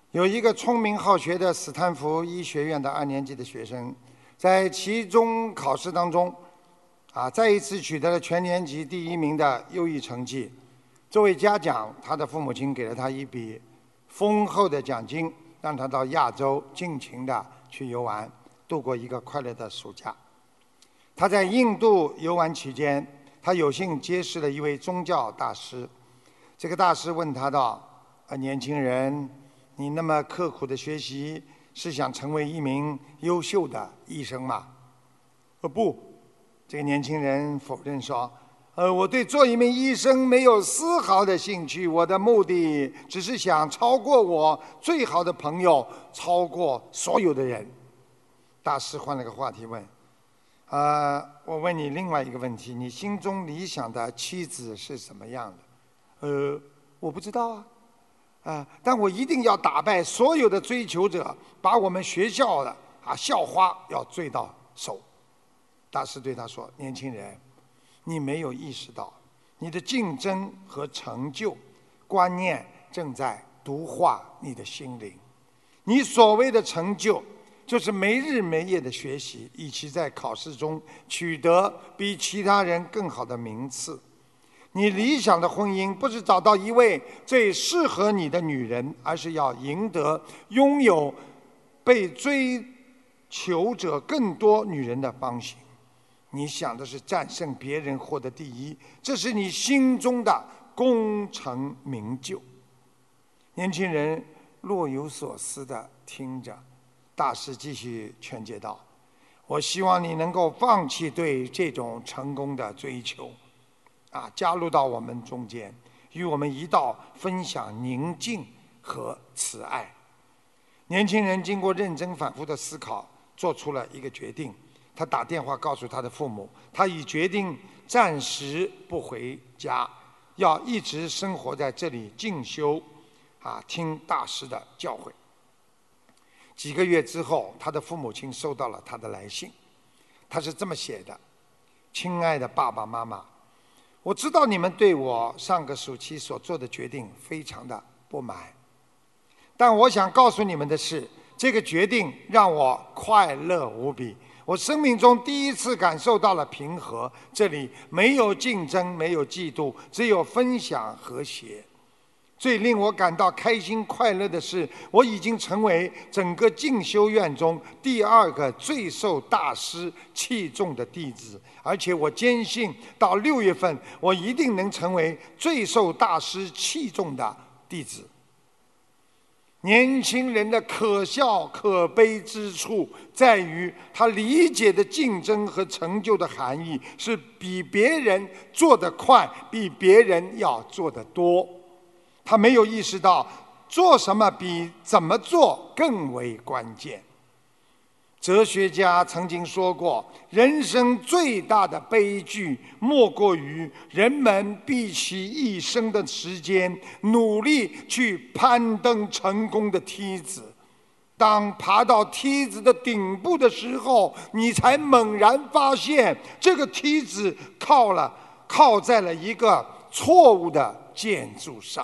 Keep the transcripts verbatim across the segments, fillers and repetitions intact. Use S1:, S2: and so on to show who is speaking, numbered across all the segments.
S1: 有一个聪明好学的斯坦福医学院的二年级的学生，在期中考试当中，啊，再一次取得了全年级第一名的优异成绩。作为嘉奖，他的父母亲给了他一笔丰厚的奖金，让他到亚洲尽情的去游玩，度过一个快乐的暑假。他在印度游玩期间，他有幸结识了一位宗教大师。这个大师问他道：“啊，年轻人，你那么刻苦的学习，是想成为一名优秀的医生吗？”“呃，不。”这个年轻人否认说：“呃，我对做一名医生没有丝毫的兴趣，我的目的只是想超过我最好的朋友，超过所有的人。”大师换了个话题问：“呃，我问你另外一个问题，你心中理想的妻子是什么样的？”“呃，我不知道啊。啊，但我一定要打败所有的追求者，把我们学校的啊校花要追到手。”大师对他说：“年轻人，你没有意识到，你的竞争和成就观念正在毒化你的心灵。你所谓的成就，就是没日没夜的学习，以期在考试中取得比其他人更好的名次。你理想的婚姻不是找到一位最适合你的女人，而是要赢得拥有被追求者更多女人的芳心。你想的是战胜别人，获得第一，这是你心中的功成名就。”年轻人若有所思地听着，大师继续劝诫道：“我希望你能够放弃对这种成功的追求，啊，加入到我们中间，与我们一道分享宁静和慈爱。”年轻人经过认真反复的思考，做出了一个决定。他打电话告诉他的父母，他已决定暂时不回家，要一直生活在这里进修，啊，听大师的教诲。几个月之后，他的父母亲收到了他的来信，他是这么写的：“亲爱的爸爸妈妈，我知道你们对我上个暑期所做的决定非常的不满，但我想告诉你们的是，这个决定让我快乐无比。我生命中第一次感受到了平和，这里没有竞争，没有嫉妒，只有分享和谐。最令我感到开心快乐的是，我已经成为整个进修院中第二个最受大师器重的弟子，而且我坚信到六月份，我一定能成为最受大师器重的弟子。”年轻人的可笑可悲之处在于，他理解的竞争和成就的含义是比别人做得快，比别人要做得多。他没有意识到做什么比怎么做更为关键。哲学家曾经说过，人生最大的悲剧莫过于人们毕其一生的时间努力去攀登成功的梯子，当爬到梯子的顶部的时候，你才猛然发现这个梯子靠了靠在了一个错误的建筑上。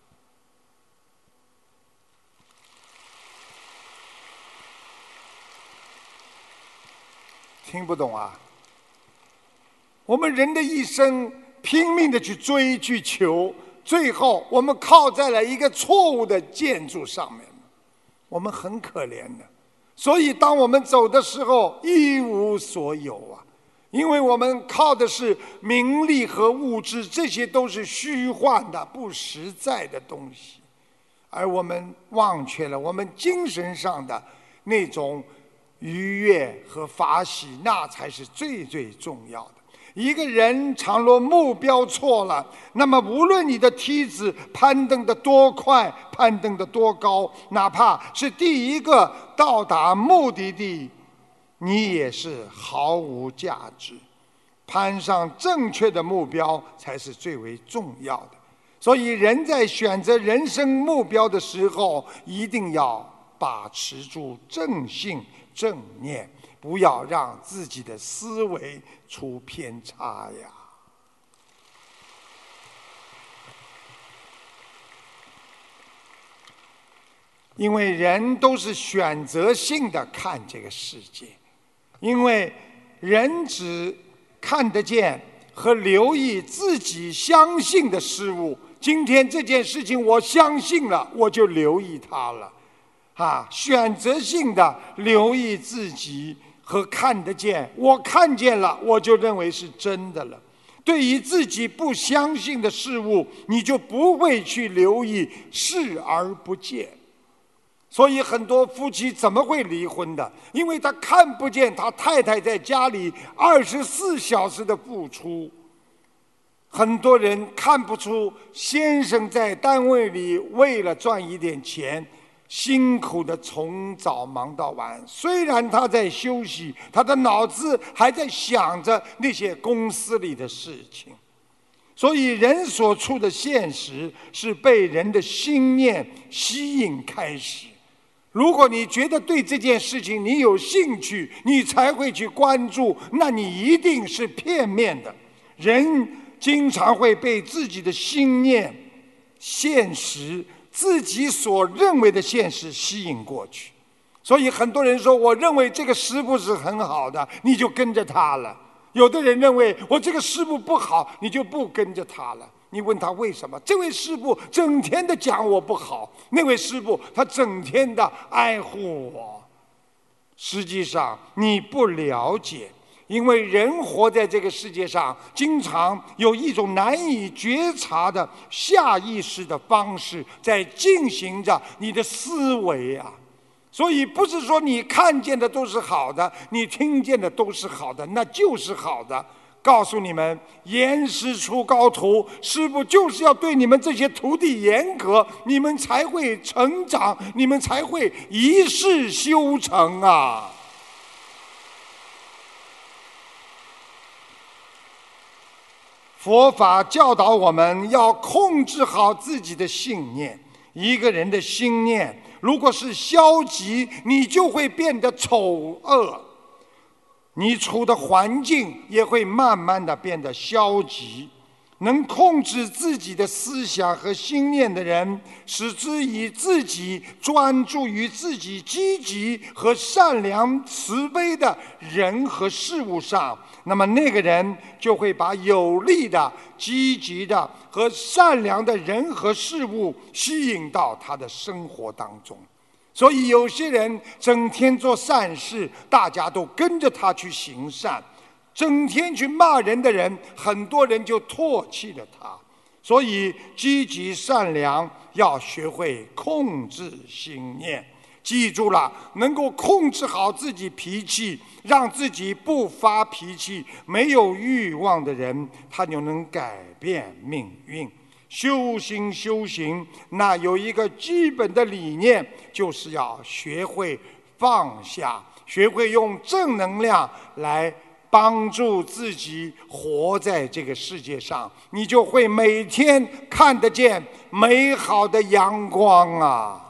S1: 听不懂啊？我们人的一生拼命的去追去求，最后我们靠在了一个错误的建筑上面，我们很可怜的。所以当我们走的时候一无所有啊，因为我们靠的是名利和物质，这些都是虚幻的不实在的东西，而我们忘却了我们精神上的那种愉悦和法喜，那才是最最重要的。一个人倘若目标错了，那么无论你的梯子攀登得多快，攀登得多高，哪怕是第一个到达目的地，你也是毫无价值。攀上正确的目标才是最为重要的。所以人在选择人生目标的时候，一定要把持住正信正念，不要让自己的思维出偏差呀。 因为人都是选择性的看这个世界，因为人只看得见和留意自己相信的事物。今天这件事情我相信了，我就留意它了，啊，选择性的留意自己和看得见，我看见了，我就认为是真的了。对于自己不相信的事物，你就不会去留意，视而不见。所以很多夫妻怎么会离婚的？因为他看不见他太太在家里二十四小时的付出。很多人看不出先生在单位里为了赚一点钱，辛苦的从早忙到晚。虽然他在休息，他的脑子还在想着那些公司里的事情。所以人所处的现实是被人的心念吸引开始。如果你觉得对这件事情你有兴趣，你才会去关注，那你一定是片面的。人经常会被自己的心念、现实、自己所认为的现实吸引过去。所以很多人说，我认为这个师父是很好的，你就跟着他了。有的人认为我这个师父不好，你就不跟着他了。你问他为什么？这位师父整天的讲我不好，那位师父他整天的爱护我。实际上你不了解，因为人活在这个世界上，经常有一种难以觉察的下意识的方式在进行着你的思维啊。所以不是说你看见的都是好的，你听见的都是好的，那就是好的。告诉你们，严师出高徒，师父就是要对你们这些徒弟严格，你们才会成长，你们才会一世修成啊。佛法教导我们要控制好自己的信念。一个人的心念如果是消极，你就会变得丑恶，你处的环境也会慢慢的变得消极。能控制自己的思想和心念的人，使之以自己专注于自己积极和善良慈悲的人和事物上，那么那个人就会把有利的、积极的和善良的人和事物吸引到他的生活当中。所以有些人整天做善事，大家都跟着他去行善；整天去骂人的人，很多人就唾弃了他。所以积极善良要学会控制心念。记住了，能够控制好自己脾气，让自己不发脾气，没有欲望的人，他就能改变命运。修心修行，那有一个基本的理念，就是要学会放下，学会用正能量来帮助自己活在这个世界上，你就会每天看得见美好的阳光啊。